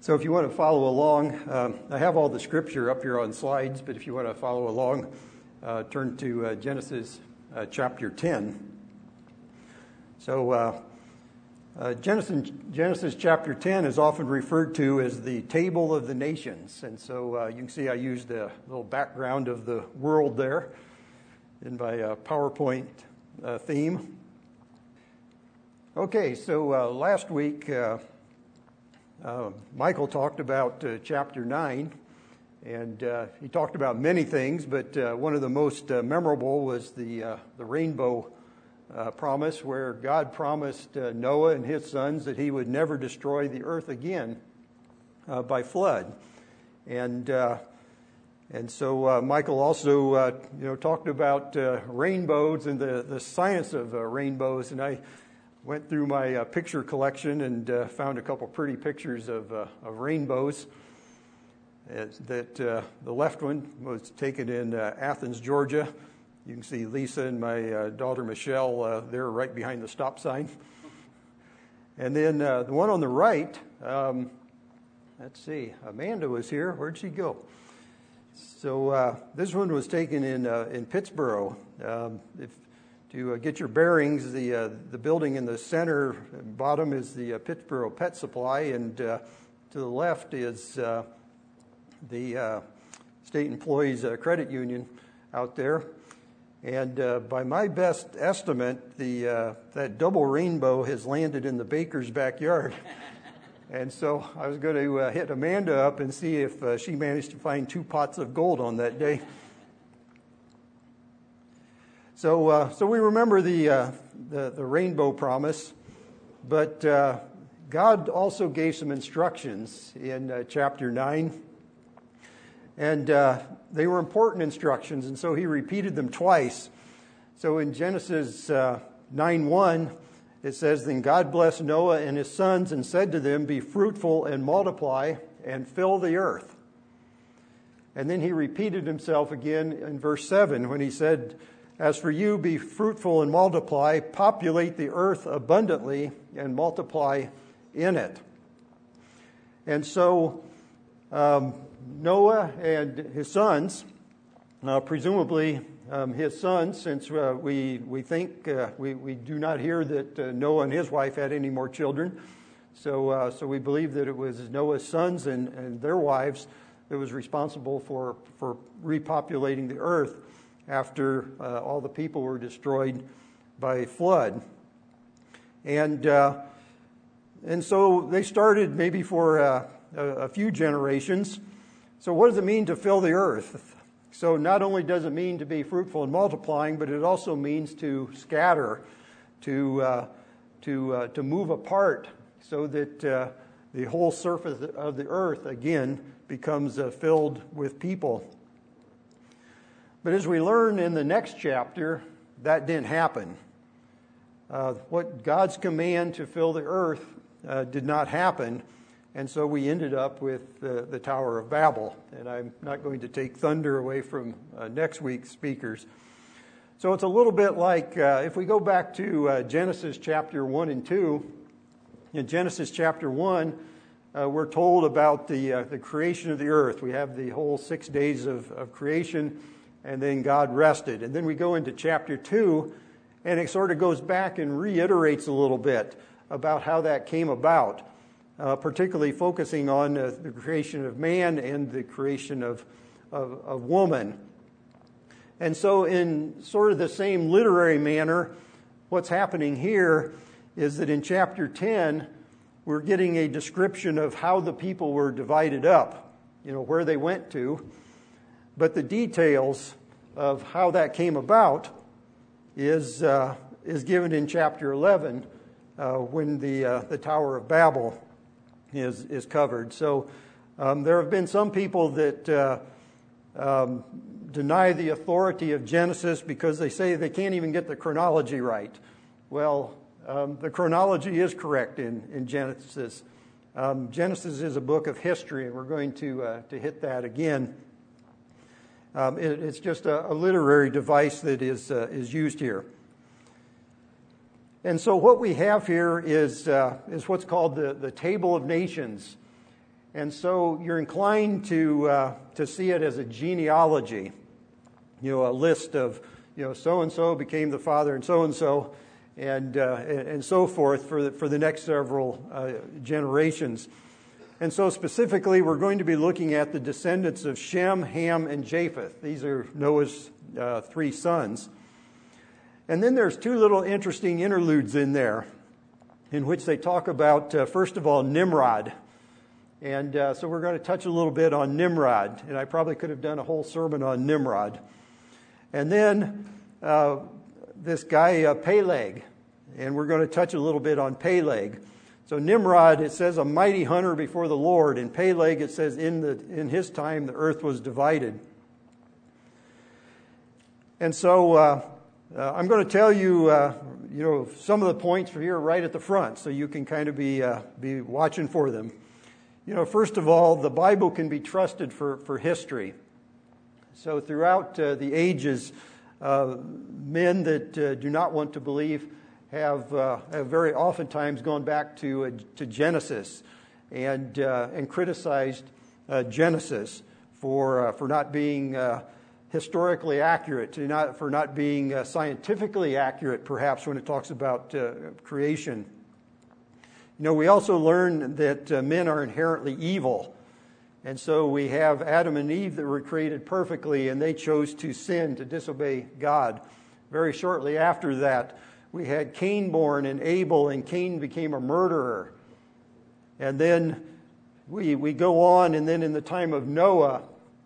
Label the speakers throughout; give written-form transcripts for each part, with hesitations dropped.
Speaker 1: So if you want to follow along, I have all the scripture up here on slides, but if you want to follow along, turn to Genesis chapter 10. So Genesis chapter 10 is often referred to as the table of the nations. And so you can see I used a little background of the world there in my PowerPoint theme. Okay, so last week Michael talked about chapter 9, and he talked about many things, but one of the most memorable was the rainbow promise, where God promised Noah and his sons that he would never destroy the earth again by flood. And so Michael also talked about rainbows and the science of rainbows, and I went through my picture collection and found a couple pretty pictures of rainbows. The left one was taken in Athens, Georgia. You can see Lisa and my daughter Michelle there right behind the stop sign. And then the one on the right, let's see, Amanda was here. Where'd she go? So this one was taken in Pittsburgh. To get your bearings, the building in the center bottom is the Pittsburgh Pet Supply, and to the left is the State Employees Credit Union out there. And by my best estimate, that double rainbow has landed in the baker's backyard. And so I was going to hit Amanda up and see if she managed to find 2 pots of gold on that day. So we remember the rainbow promise, but God also gave some instructions in chapter 9, and they were important instructions, and so he repeated them twice. So in Genesis 9:1, it says, "Then God blessed Noah and his sons and said to them, 'Be fruitful and multiply and fill the earth.'" And then he repeated himself again in verse 7 when he said, "As for you, be fruitful and multiply, populate the earth abundantly and multiply in it." And so Noah and his sons, presumably his sons, since we think, we do not hear that Noah and his wife had any more children. So we believe that it was Noah's sons and their wives that was responsible for repopulating the earth after all the people were destroyed by flood. And so they started maybe for a few generations. So what does it mean to fill the earth? So not only does it mean to be fruitful and multiplying, but it also means to scatter, to move apart so that the whole surface of the earth again becomes filled with people. But as we learn in the next chapter, that didn't happen. What God's command to fill the earth did not happen, and so we ended up with the Tower of Babel. And I'm not going to take thunder away from next week's speakers. So it's a little bit like if we go back to Genesis chapter 1 and 2. In Genesis chapter 1, we're told about the creation of the earth. We have the whole 6 days of creation. And then God rested. And then we go into chapter 2, and it sort of goes back and reiterates a little bit about how that came about, particularly focusing on the creation of man and the creation of woman. And so in sort of the same literary manner, what's happening here is that in chapter 10, we're getting a description of how the people were divided up, where they went to. But the details of how that came about is given in chapter 11 when the Tower of Babel is covered. So there have been some people that deny the authority of Genesis because they say they can't even get the chronology right. Well, the chronology is correct in Genesis. Genesis is a book of history, and we're going to hit that again. It's just a literary device that is used here. And so what we have here is what's called the Table of Nations. And so you're inclined to see it as a genealogy, a list of, so-and-so became the father and so-and-so, and so forth for the next several generations. And so specifically, we're going to be looking at the descendants of Shem, Ham, and Japheth. These are Noah's 3 sons. And then there's 2 little interesting interludes in there in which they talk about, first of all, Nimrod. And so we're going to touch a little bit on Nimrod. And I probably could have done a whole sermon on Nimrod. And then this guy, Peleg. And we're going to touch a little bit on Peleg. So Nimrod, it says, a mighty hunter before the Lord. And Peleg, it says, in his time, the earth was divided. And so I'm going to tell you, some of the points for here right at the front, so you can kind of be watching for them. First of all, the Bible can be trusted for history. So throughout the ages, men that do not want to believe have very oftentimes gone back to Genesis and criticized Genesis for not being historically accurate, for not being scientifically accurate, perhaps, when it talks about creation. We also learn that men are inherently evil. And so we have Adam and Eve that were created perfectly, and they chose to sin, to disobey God. Very shortly after that, we had Cain born and Abel, and Cain became a murderer. And then we go on, and then in the time of Noah,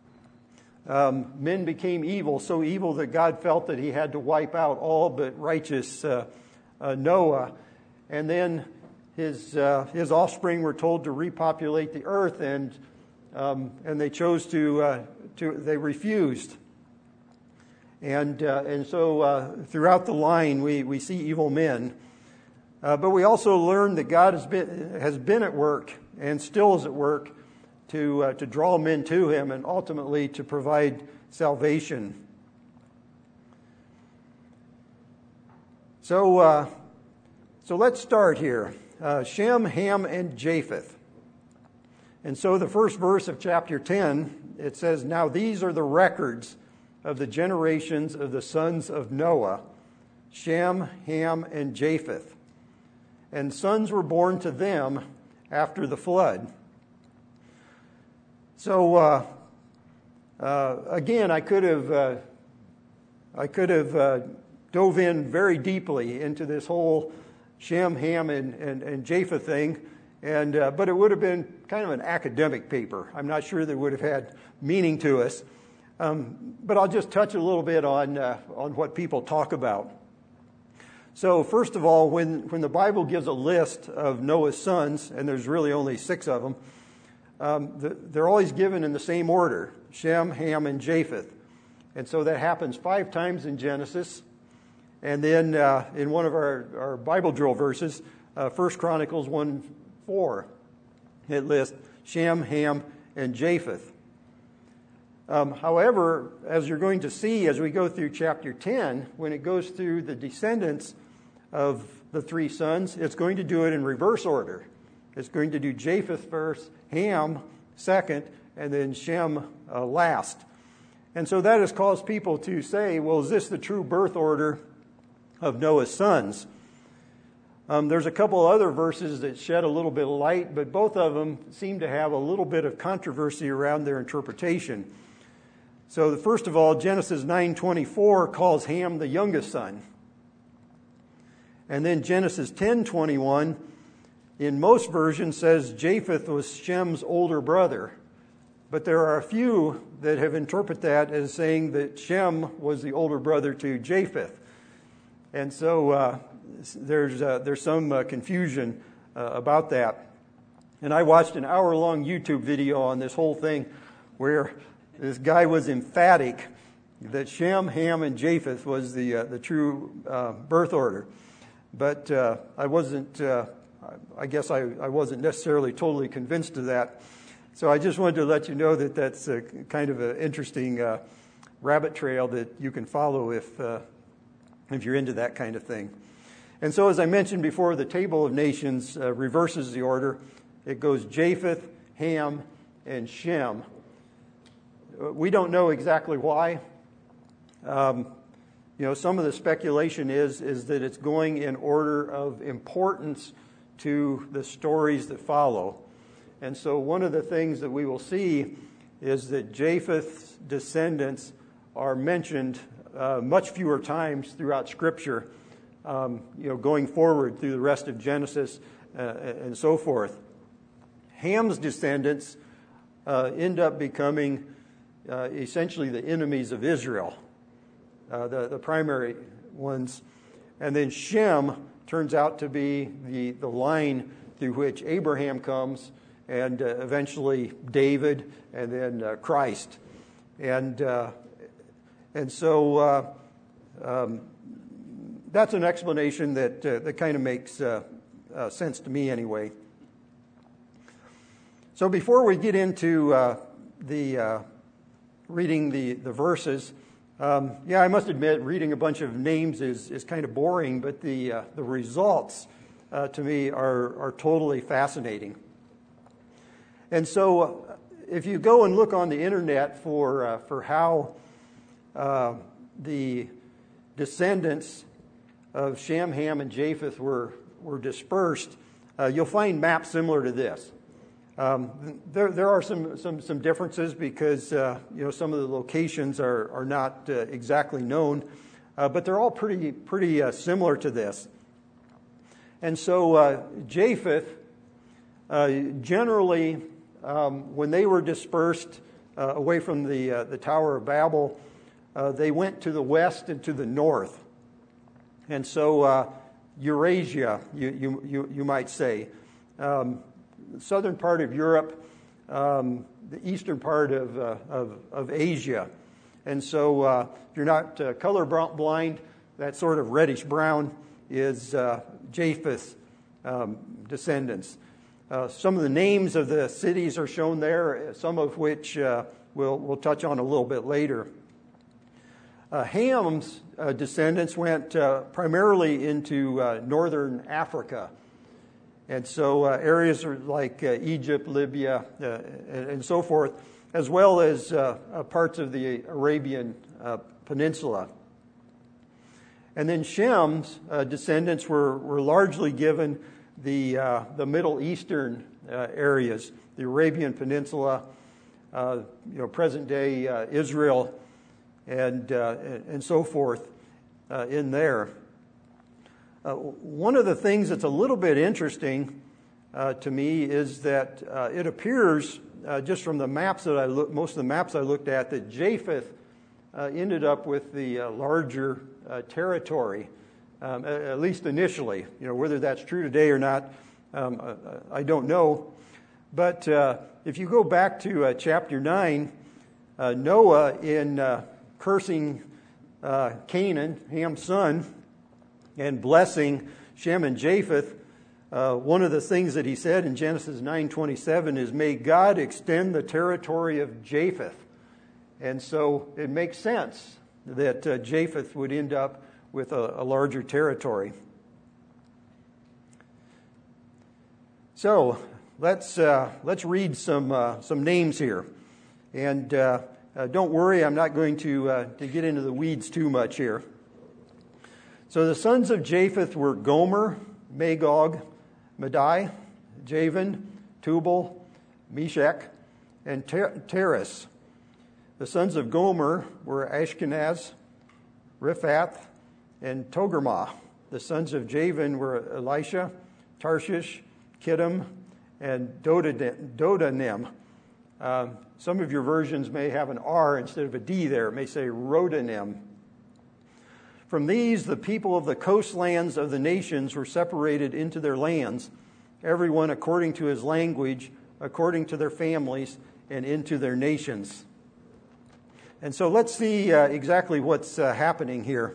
Speaker 1: men became evil, so evil that God felt that he had to wipe out all but righteous Noah. And then his offspring were told to repopulate the earth, and they chose they refused. And so throughout the line, we see evil men. But we also learn that God has been at work and still is at work to draw men to Him and ultimately to provide salvation. So let's start here. Shem, Ham, and Japheth. And so the first verse of chapter 10, it says, "Now these are the records of the generations of the sons of Noah, Shem, Ham, and Japheth. And sons were born to them after the flood." So again, I could have dove in very deeply into this whole Shem, Ham, and Japheth thing, but it would have been kind of an academic paper. I'm not sure that it would have had meaning to us. But I'll just touch a little bit on what people talk about. So first of all, when the Bible gives a list of Noah's sons, and there's really only 6 of them, they're always given in the same order: Shem, Ham, and Japheth. And so that happens 5 times in Genesis. And then in one of our Bible drill verses, 1 Chronicles 1:4, it lists Shem, Ham, and Japheth. However, as you're going to see as we go through chapter 10, when it goes through the descendants of the 3 sons, it's going to do it in reverse order. It's going to do Japheth first, Ham second, and then Shem last. And so that has caused people to say, well, is this the true birth order of Noah's sons? There's a couple other verses that shed a little bit of light, but both of them seem to have a little bit of controversy around their interpretation. So first of all, Genesis 9:24 calls Ham the youngest son. And then Genesis 10:21, in most versions, says Japheth was Shem's older brother. But there are a few that have interpreted that as saying that Shem was the older brother to Japheth. And so there's some confusion about that. And I watched an hour-long YouTube video on this whole thing where this guy was emphatic that Shem, Ham, and Japheth was the true birth order. But I guess I wasn't necessarily totally convinced of that. So I just wanted to let you know that that's kind of an interesting rabbit trail that you can follow if you're into that kind of thing. And so as I mentioned before, the Table of Nations reverses the order. It goes Japheth, Ham, and Shem. We don't know exactly why. Some of the speculation is that it's going in order of importance to the stories that follow. And so one of the things that we will see is that Japheth's descendants are mentioned much fewer times throughout Scripture, going forward through the rest of Genesis and so forth. Ham's descendants end up becoming essentially the enemies of Israel, the primary ones. And then Shem turns out to be the line through which Abraham comes, and eventually David, and then Christ. And so that's an explanation that kind of makes sense to me anyway. So before we get into the reading the verses, I must admit reading a bunch of names is kind of boring, but the results to me are totally fascinating. And so if you go and look on the internet for how the descendants of Shem, Ham, and Japheth were dispersed, you'll find maps similar to this. There are some differences because some of the locations are not exactly known, but they're all pretty similar to this. And so Japheth generally, when they were dispersed away from the Tower of Babel, they went to the west and to the north. And so Eurasia, you might say, the southern part of Europe, the eastern part of Asia. And so if you're not color blind, that sort of reddish brown is Japheth's descendants. Some of the names of the cities are shown there, some of which we'll touch on a little bit later. Ham's descendants went primarily into northern Africa. And so areas like Egypt, Libya, and so forth, as well as parts of the Arabian Peninsula. And then Shem's descendants were largely given the Middle Eastern areas, the Arabian Peninsula, present-day Israel, and so forth in there. One of the things that's a little bit interesting to me is that it appears, just from the maps that most of the maps I looked at, that Japheth ended up with the larger territory, at least initially. Whether that's true today or not, I don't know. But if you go back to chapter 9, Noah, in cursing Canaan, Ham's son, and blessing Shem and Japheth, one of the things that he said in Genesis 9:27 is, "May God extend the territory of Japheth." And so it makes sense that Japheth would end up with a larger territory. So let's read some names here, and don't worry, I'm not going to get into the weeds too much here. So the sons of Japheth were Gomer, Magog, Madai, Javan, Tubal, Meshach, and Teres. The sons of Gomer were Ashkenaz, Riphath, and Togarmah. The sons of Javan were Elisha, Tarshish, Kittim, and Dodanim. Some of your versions may have an R instead of a D there. It may say Rodanim. From these, the people of the coastlands of the nations were separated into their lands, everyone according to his language, according to their families, and into their nations. And so let's see exactly what's happening here.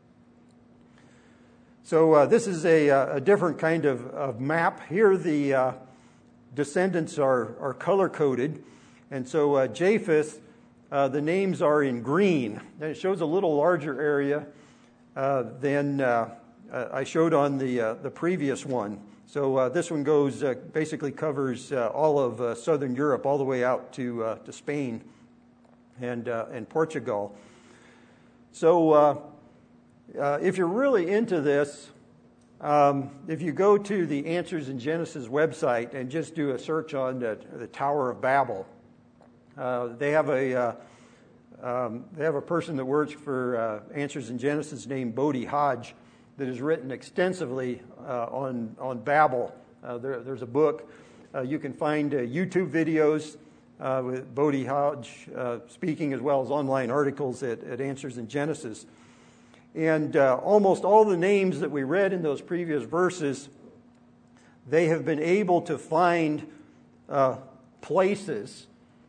Speaker 1: So this is a different kind of map. Here the descendants are color-coded. And so Japheth, the names are in green. And it shows a little larger area than I showed on the previous one. So this one goes basically covers all of southern Europe, all the way out to Spain and Portugal. So if you're really into this, if you go to the Answers in Genesis website and just do a search on the Tower of Babel, they have a person that works for Answers in Genesis named Bodhi Hodge that has written extensively on Babel. There's a book. You can find YouTube videos with Bodhi Hodge speaking, as well as online articles at Answers in Genesis. And almost all the names that we read in those previous verses, they have been able to find places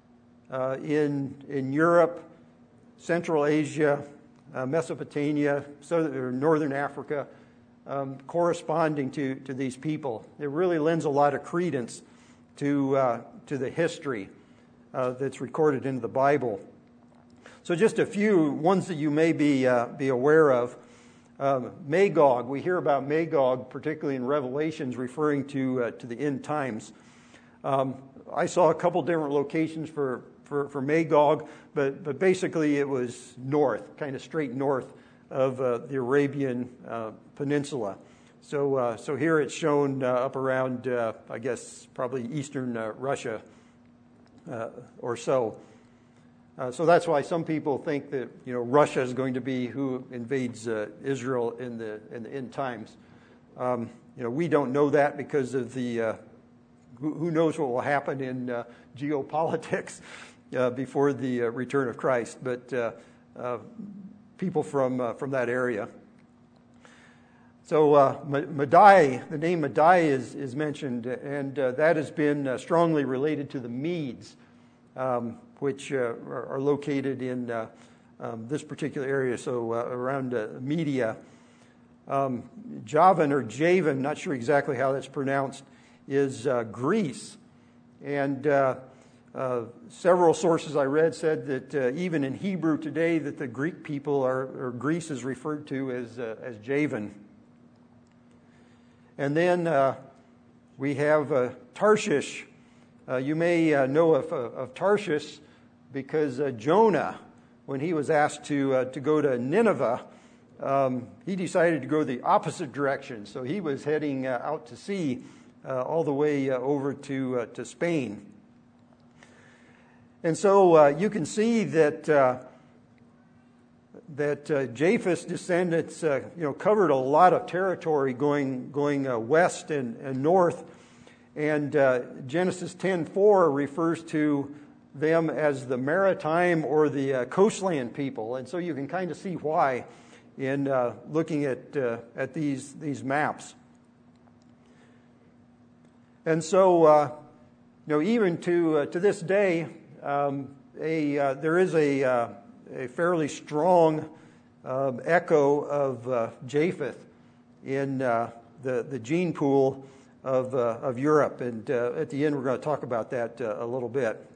Speaker 1: in Europe, Central Asia, Mesopotamia, Northern Africa, corresponding to these people. It really lends a lot of credence to the history that's recorded in the Bible. So just a few ones that you may be aware of. Magog, we hear about Magog, particularly in Revelations, referring to the end times. I saw a couple different locations for Magog, but basically it was north, kind of straight north of the Arabian Peninsula. So here it's shown up around, I guess, probably eastern Russia or so. So that's why some people think that Russia is going to be who invades Israel in the end times. We don't know that because of the who knows what will happen in geopolitics before the return of Christ, but people from that area. So Madai, the name Madai is mentioned, and that has been strongly related to the Medes, which are located in this particular area, so around Media. Javan or Javan, not sure exactly how that's pronounced, is Greece. And several sources I read said that even in Hebrew today that the Greek people or Greece is referred to as Javan. And then we have Tarshish. You may know of Tarshish because Jonah, when he was asked to go to Nineveh, he decided to go the opposite direction. So he was heading out to sea all the way over to Spain. And so you can see that Japheth's descendants covered a lot of territory going west and north. And Genesis 10:4 refers to them as the maritime or the coastland people. And so you can kind of see why in looking at these maps. And so, even to this day, there is a fairly strong echo of Japheth in the gene pool of Europe. And at the end, we're going to talk about that a little bit.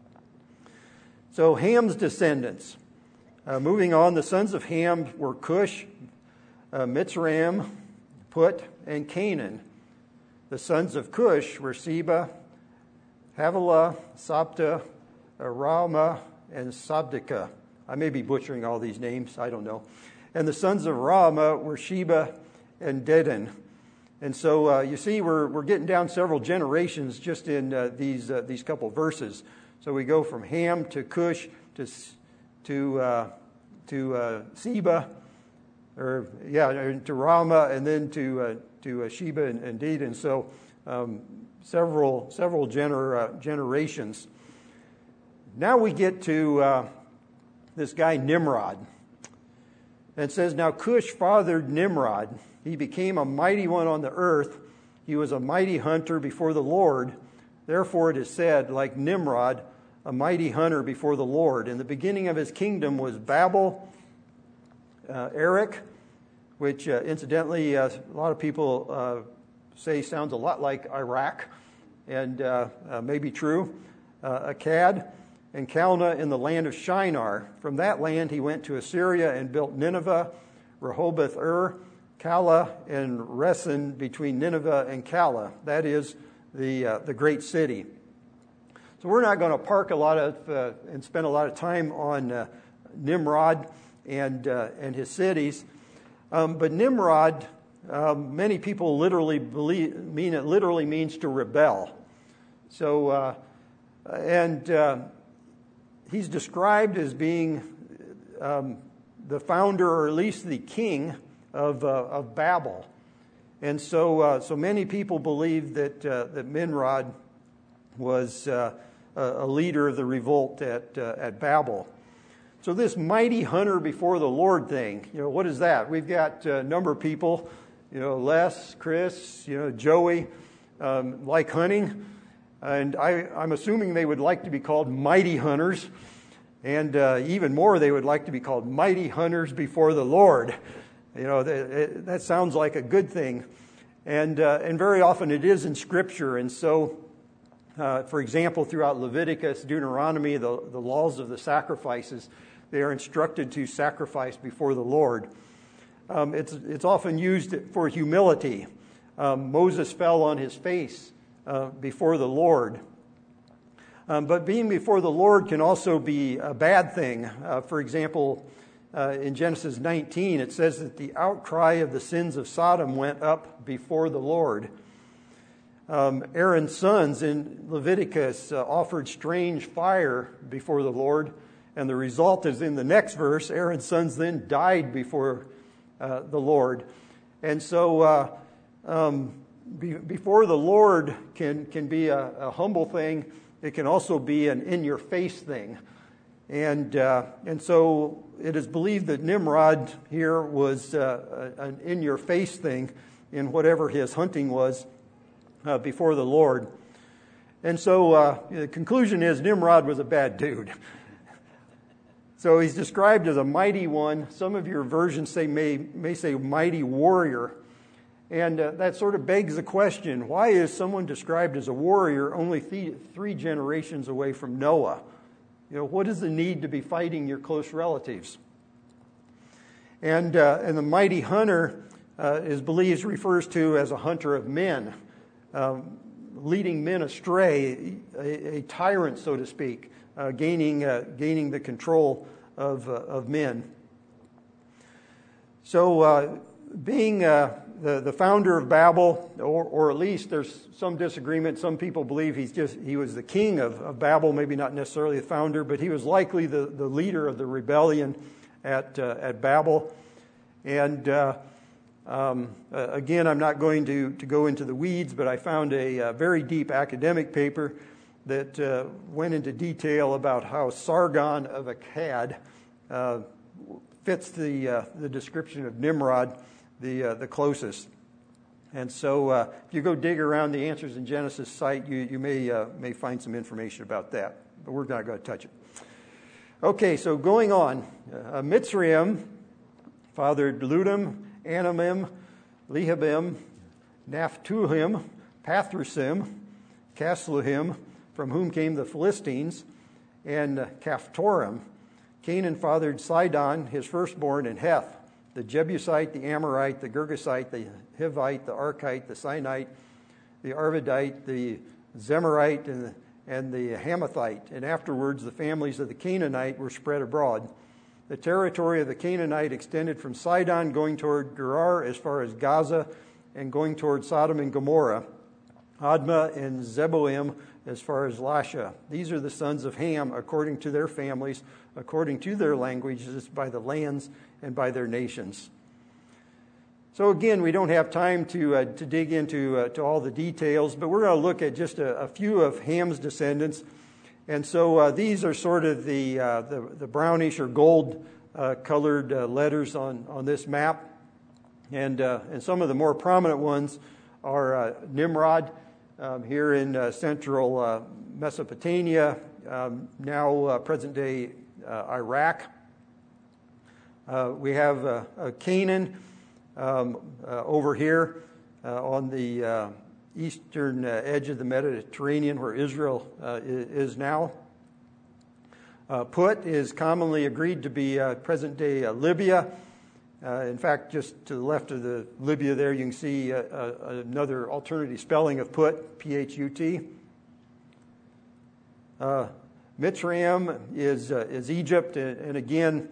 Speaker 1: So Ham's descendants. Moving on, the sons of Ham were Cush, Mitzrayim, Put, and Canaan. The sons of Cush were Seba, Havilah, Sabta, Raamah, and Sabdika. I may be butchering all these names, I don't know. And the sons of Raamah were Sheba and Dedan. And so you see, we're getting down several generations just in these couple verses. So we go from Ham to Cush to Seba, to Raamah, and then to Sheba and Dedan. So several generations. Now we get to this guy Nimrod. And it says, now Cush fathered Nimrod. He became a mighty one on the earth. He was a mighty hunter before the Lord. Therefore it is said, like Nimrod, a mighty hunter before the Lord. And the beginning of his kingdom was Babel, Erech, which incidentally a lot of people say sounds a lot like Iraq, and may be true, Akkad, and Calneh in the land of Shinar. From that land he went to Assyria and built Nineveh, Rehoboth-Ir, Calah and Resen between Nineveh and Calah. That is the great city. So we're not going to park a lot of and spend a lot of time on Nimrod and his cities. But Nimrod, many people literally literally means to rebel. So, he's described as being the founder, or at least the king of Babel. And so many people believe that Nimrod was a leader of the revolt at Babel. So this mighty hunter before the Lord thing, what is that? We've got a number of people, Les, Chris, Joey, like hunting. And I'm assuming they would like to be called mighty hunters. And even more, they would like to be called mighty hunters before the Lord. That sounds like a good thing. And very often it is in Scripture. And so, for example, throughout Leviticus, Deuteronomy, the laws of the sacrifices, they are instructed to sacrifice before the Lord. It's often used for humility. Moses fell on his face before the Lord. But being before the Lord can also be a bad thing. For example, in Genesis 19, it says that the outcry of the sins of Sodom went up before the Lord. Aaron's sons in Leviticus offered strange fire before the Lord, and the result is in the next verse. Aaron's sons then died before the Lord. And so before the Lord can be a humble thing. It can also be an in-your-face thing. And so it is believed that Nimrod here was an in-your-face thing in whatever his hunting was before the Lord. And so the conclusion is Nimrod was a bad dude. So he's described as a mighty one. Some of your versions may say mighty warrior. And that sort of begs the question, why is someone described as a warrior only three generations away from Noah? What is the need to be fighting your close relatives? And the mighty hunter is believed refers to as a hunter of men, leading men astray, a tyrant, so to speak, gaining the control of men. So being the founder of Babel, or at least there's some disagreement. Some people believe he was the king of Babel, maybe not necessarily the founder, but he was likely the leader of the rebellion at Babel. And again, I'm not going to go into the weeds, but I found a very deep academic paper that went into detail about how Sargon of Akkad fits the description of Nimrod the closest. And so if you go dig around the Answers in Genesis site, you may find some information about that. But we're not going to touch it. Okay, so going on. Mitzrayim fathered Ludim, Anamim, Lehabim, Naphtuhim, Pathrusim, Casluhim, from whom came the Philistines, and Caphtorim. Canaan fathered Sidon, his firstborn, and Heth, the Jebusite, the Amorite, the Girgashite, the Hivite, the Arkite, the Sinite, the Arvadite, the Zemarite, and the Hamathite. And afterwards the families of the Canaanite were spread abroad. The territory of the Canaanite extended from Sidon, going toward Gerar as far as Gaza, and going toward Sodom and Gomorrah, Admah and Zeboim as far as Lasha. These are the sons of Ham according to their families, according to their languages, by the lands and by their nations. So again, we don't have time to dig into to all the details, but we're going to look at just a few of Ham's descendants. And so these are sort of the brownish or gold colored letters on this map. And some of the more prominent ones are Nimrod here in central Mesopotamia, now present-day Iraq. We have Canaan over here on the eastern edge of the Mediterranean where Israel is now. Put is commonly agreed to be present-day Libya, In fact, just to the left of the Libya there, you can see another alternative spelling of Put, P-H-U-T. Mitzrayim is Egypt, and again,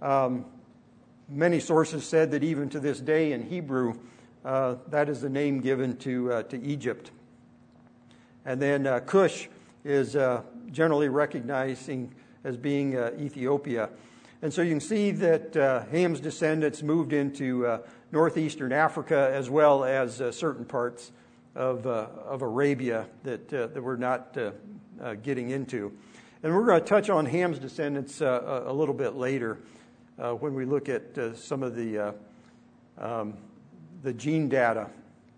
Speaker 1: many sources said that even to this day in Hebrew, that is the name given to Egypt. And then Cush is generally recognizing as being Ethiopia. And so you can see that Ham's descendants moved into northeastern Africa as well as certain parts of Arabia that we're not getting into. And we're going to touch on Ham's descendants a little bit later when we look at some of the gene data.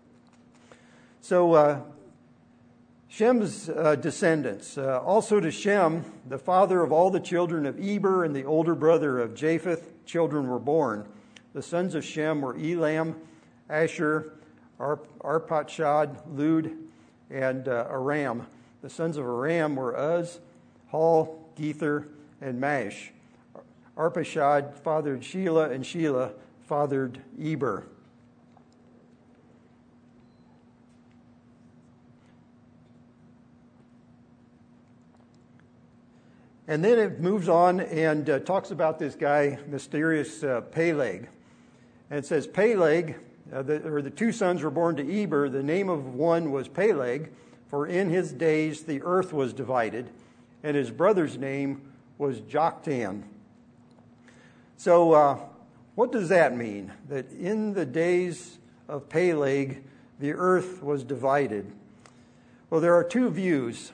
Speaker 1: So Shem's descendants. Also to Shem, the father of all the children of Eber and the older brother of Japheth, children were born. The sons of Shem were Elam, Asher, Arpachshad, Lud, and Aram. The sons of Aram were Uz, Hul, Gether, and Mash. Arpachshad fathered Shelah, and Shelah fathered Eber. And then it moves on and talks about this guy, mysterious Peleg. And it says, Peleg, the two sons were born to Eber. The name of one was Peleg, for in his days the earth was divided, and his brother's name was Joktan. So what does that mean? That in the days of Peleg, the earth was divided. Well, there are two views.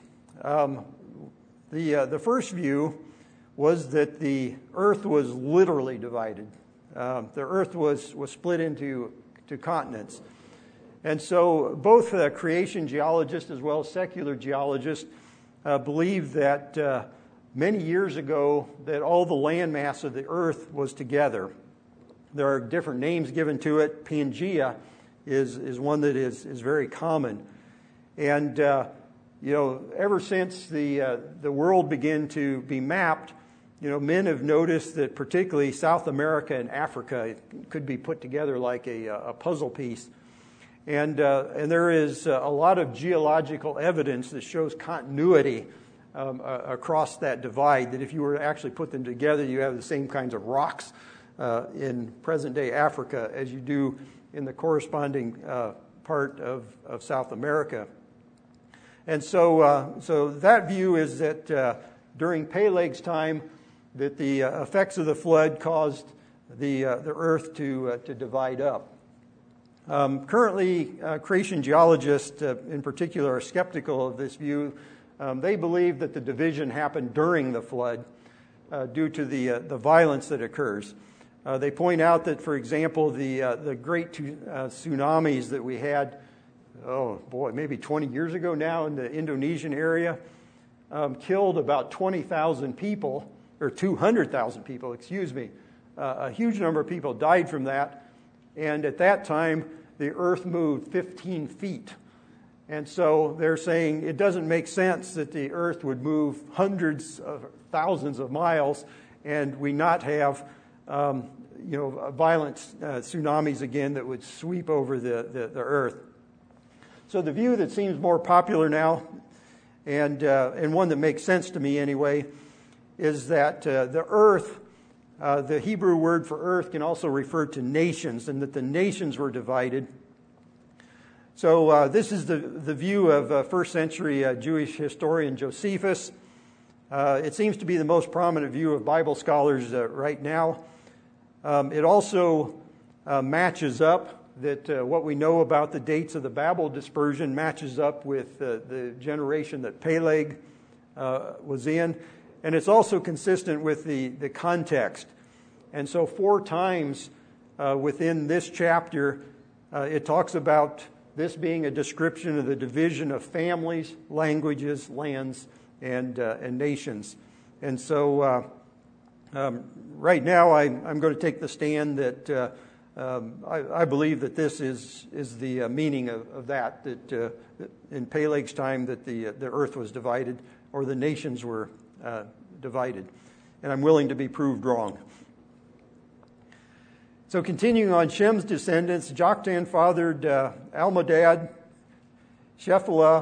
Speaker 1: The first view was that the earth was literally divided. The earth was split into continents. And so both creation geologists as well as secular geologists believe that many years ago that all the landmass of the earth was together. There are different names given to it. Pangea is one that is very common. And ever since the world began to be mapped, men have noticed that particularly South America and Africa could be put together like a puzzle piece. And there is a lot of geological evidence that shows continuity across that divide, that if you were to actually put them together, you have the same kinds of rocks in present-day Africa as you do in the corresponding part of South America. And so that view is that during Peleg's time, that the effects of the flood caused the earth to divide up. Currently, creation geologists in particular are skeptical of this view. They believe that the division happened during the flood due to the violence that occurs. They point out that, for example, the great tsunamis that we had, maybe 20 years ago now in the Indonesian area, killed about 20,000 people, or 200,000 people, a huge number of people died from that. And at that time, the earth moved 15 feet. And so they're saying it doesn't make sense that the earth would move hundreds of thousands of miles and we not have, violent tsunamis again that would sweep over the earth. So the view that seems more popular now, and one that makes sense to me anyway, is that the earth, the Hebrew word for earth can also refer to nations, and that the nations were divided. So this is the view of first century Jewish historian Josephus. It seems to be the most prominent view of Bible scholars right now. It also matches up that what we know about the dates of the Babel dispersion matches up with the generation that Peleg was in. And it's also consistent with the context. And so 4 times within this chapter, it talks about this being a description of the division of families, languages, lands, and nations. And so right now I'm going to take the stand that I believe that this is the meaning of that in Peleg's time that the earth was divided, or the nations were divided. And I'm willing to be proved wrong. So continuing on Shem's descendants, Joktan fathered Almodad, Shephelah,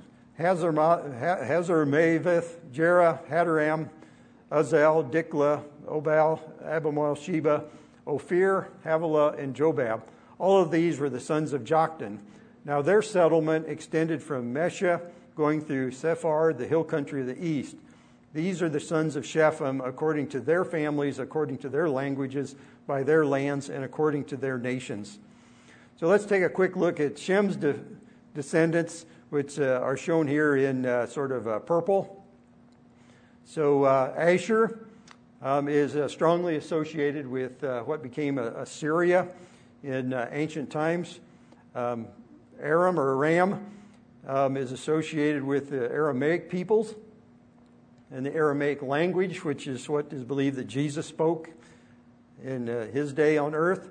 Speaker 1: Hazarmaveth, Jerah, Hadoram, Uzzal, Diklah, Obal, Abimael, Sheba, Ophir, Havilah, and Jobab. All of these were the sons of Joktan. Now their settlement extended from Mesha, going through Sephar, the hill country of the east. These are the sons of Shephem, according to their families, according to their languages, by their lands, and according to their nations. So let's take a quick look at Shem's descendants, which are shown here in sort of purple. So Asher is strongly associated with what became Assyria in ancient times. Aram or Aram is associated with the Aramaic peoples and the Aramaic language, which is what is believed that Jesus spoke in his day on earth.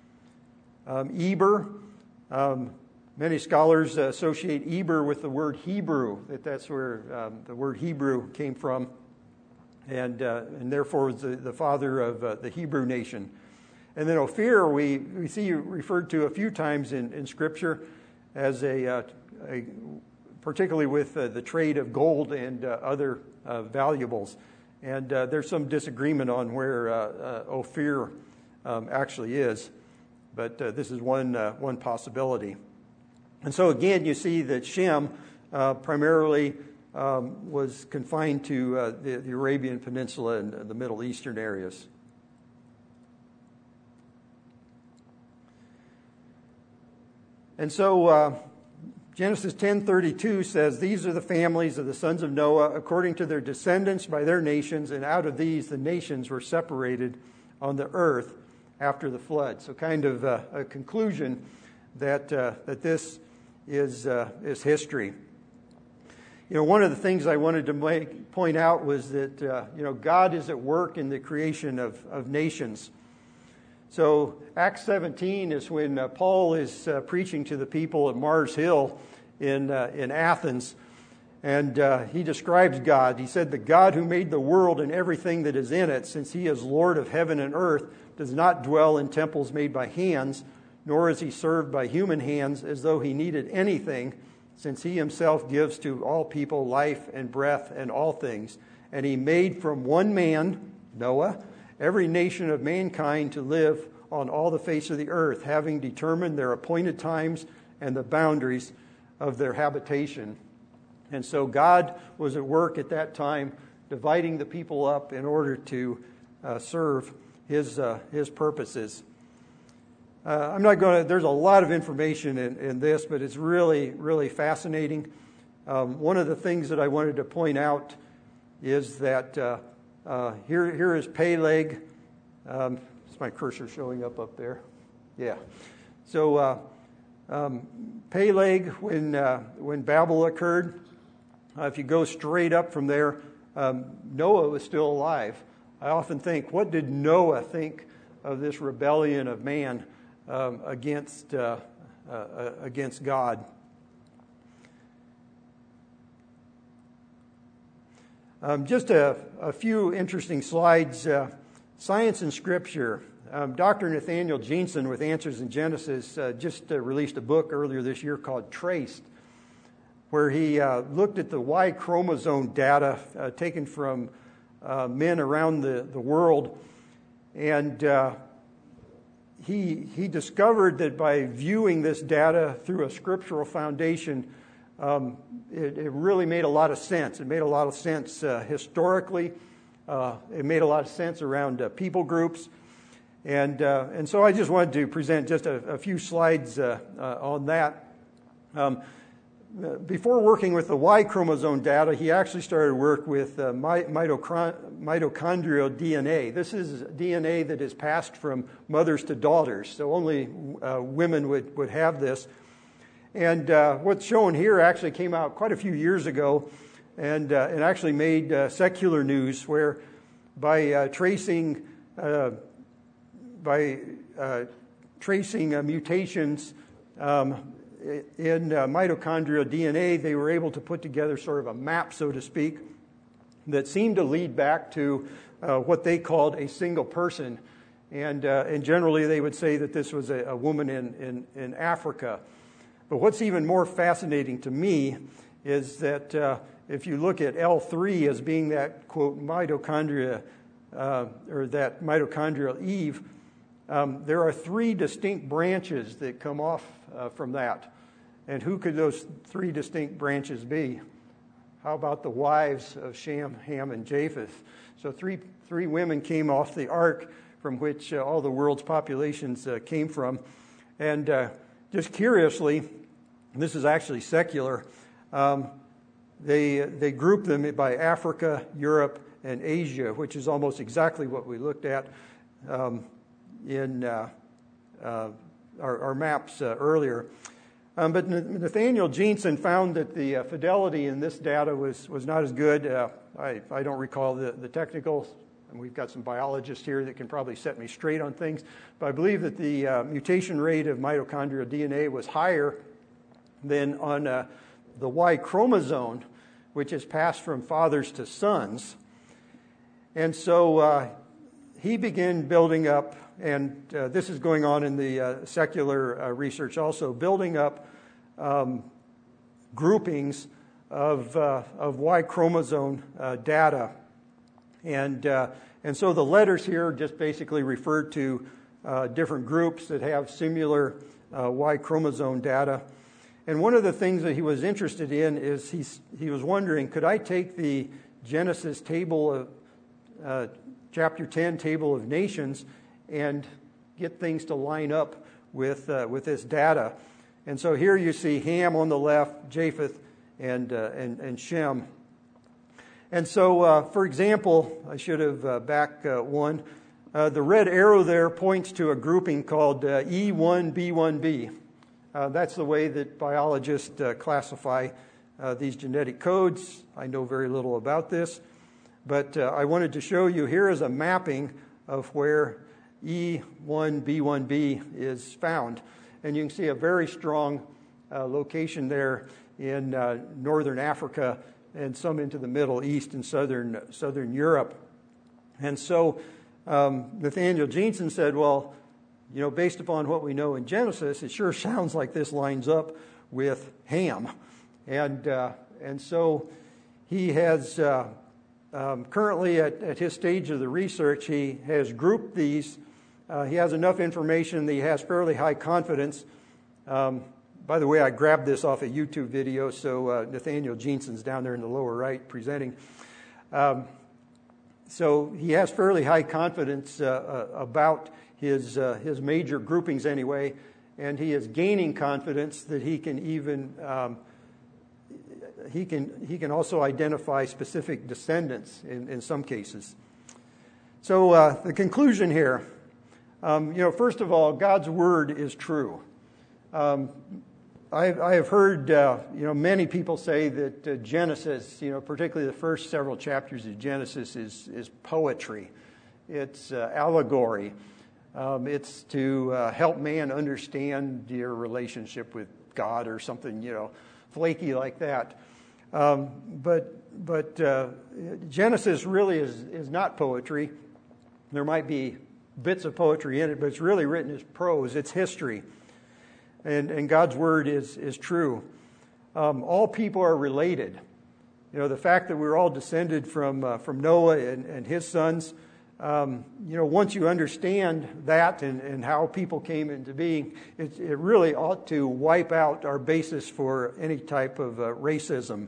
Speaker 1: Eber, many scholars associate Eber with the word Hebrew, that's where the word Hebrew came from, and therefore was the father of the Hebrew nation. And then Ophir, we see referred to a few times in Scripture as particularly with the trade of gold and other valuables. And there's some disagreement on where Ophir actually is, but this is one possibility. And so again, you see that Shem primarily was confined to the Arabian Peninsula and the Middle Eastern areas. And so Genesis 10:32 says, "These are the families of the sons of Noah, according to their descendants by their nations, and out of these the nations were separated on the earth after the flood." So kind of a conclusion that this is history. You know, one of the things I wanted to point out was that God is at work in the creation of nations. So Acts 17 is when Paul is preaching to the people at Mars Hill in Athens, and he describes God. He said, "The God who made the world and everything that is in it, since he is Lord of heaven and earth, does not dwell in temples made by hands, nor is he served by human hands as though he needed anything, since he himself gives to all people life and breath and all things. And he made from one man, Noah, every nation of mankind to live on all the face of the earth, having determined their appointed times and the boundaries of their habitation." And so God was at work at that time, dividing the people up in order to serve his purposes. I'm not going to, there's a lot of information in this, but it's really, really fascinating. One of the things that I wanted to point out is that here is Peleg. Is my cursor showing up there? Yeah. So Peleg, when Babel occurred, if you go straight up from there, Noah was still alive. I often think, what did Noah think of this rebellion of man against God? Just a few interesting slides. Science and Scripture. Dr. Nathaniel Jeanson with Answers in Genesis just released a book earlier this year called Traced, where he looked at the Y chromosome data taken from men around the world, and he discovered that by viewing this data through a scriptural foundation, it really made a lot of sense. It made a lot of sense historically. It made a lot of sense around people groups. And so I just wanted to present just a few slides on that. Before working with the Y chromosome data, he actually started work with mitochondrial DNA. This is DNA that is passed from mothers to daughters, so only women would have this. And what's shown here actually came out quite a few years ago, and actually made secular news, where by tracing mutations in mitochondrial DNA, they were able to put together sort of a map, so to speak, that seemed to lead back to what they called a single person and generally they would say that this was a woman in Africa. But what's even more fascinating to me is that if you look at L3 as being that, quote, mitochondria, or that mitochondrial Eve, there are three distinct branches that come off from that. And who could those three distinct branches be? How about the wives of Shem, Ham, and Japheth? So three women came off the ark from which all the world's populations came from. And just curiously, this is actually secular, they group them by Africa, Europe, and Asia, which is almost exactly what we looked at in our maps earlier. But Nathaniel Jeanson found that the fidelity in this data was not as good. I don't recall the technicals, and we've got some biologists here that can probably set me straight on things. But I believe that the mutation rate of mitochondrial DNA was higher than on the Y chromosome, which is passed from fathers to sons. And so he began building up, and this is going on in the secular research also, building up groupings of Y chromosome data. And so the letters here just basically refer to different groups that have similar Y chromosome data. And one of the things that he was interested in is he was wondering, could I take the Genesis table of chapter 10, Table of Nations, and get things to line up with this data? And so here you see Ham on the left, Japheth, and Shem. And so, for example, I should have back one. The red arrow there points to a grouping called E1B1B. That's the way that biologists classify these genetic codes. I know very little about this, but I wanted to show you here is a mapping of where E1B1B is found. And you can see a very strong location there in northern Africa and some into the Middle East and southern Europe. And so Nathaniel Jeanson said, well, based upon what we know in Genesis, it sure sounds like this lines up with Ham. And so he has currently at his stage of the research, he has grouped these. He has enough information that he has fairly high confidence. By the way, I grabbed this off a YouTube video, so Nathaniel Jeanson's down there in the lower right presenting. So he has fairly high confidence about his major groupings anyway, and he is gaining confidence that he can even he can also identify specific descendants in some cases. So the conclusion here, first of all, God's word is true. I have heard many people say that Genesis, particularly the first several chapters of Genesis, is poetry. It's allegory. It's to help man understand your relationship with God or something, flaky like that. But Genesis really is not poetry. There might be bits of poetry in it, but it's really written as prose. It's history. And God's word is true. All people are related. The fact that we're all descended from Noah and his sons, once you understand that and how people came into being, it really ought to wipe out our basis for any type of racism.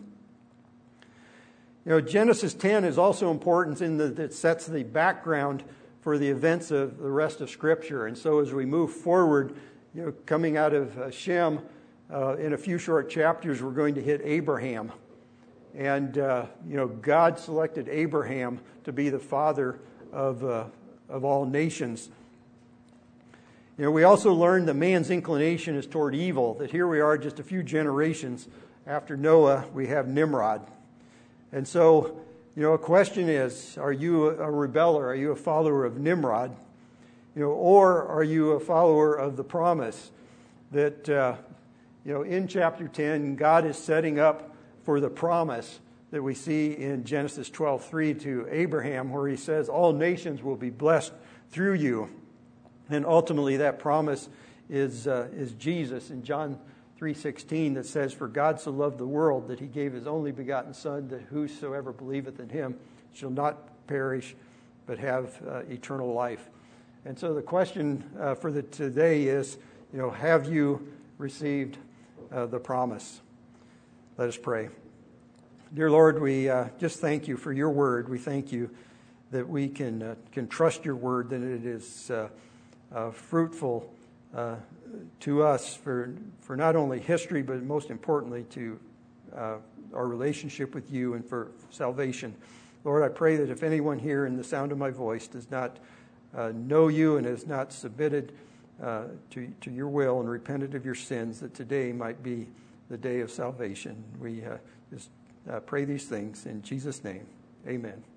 Speaker 1: Genesis 10 is also important in that it sets the background for the events of the rest of Scripture. And so as we move forward, coming out of Shem, in a few short chapters, we're going to hit Abraham. And, God selected Abraham to be the father of all nations. We also learned that man's inclination is toward evil, that here we are just a few generations after Noah, we have Nimrod. And so, a question is, are you a rebeller? Are you a follower of Nimrod? Or are you a follower of the promise that, in chapter 10, God is setting up for the promise that we see in Genesis 12:3 to Abraham, where he says, all nations will be blessed through you. And ultimately that promise is Jesus in John 3:16 that says, "For God so loved the world that he gave his only begotten Son, that whosoever believeth in him shall not perish but have eternal life." And so the question for today is, have you received the promise? Let us pray. Dear Lord, we just thank you for your word. We thank you that we can trust your word, that it is fruitful to us for not only history, but most importantly to our relationship with you and for salvation. Lord, I pray that if anyone here in the sound of my voice does not know you and has not submitted to your will and repented of your sins, that today might be the day of salvation. We just pray these things in Jesus' name. Amen.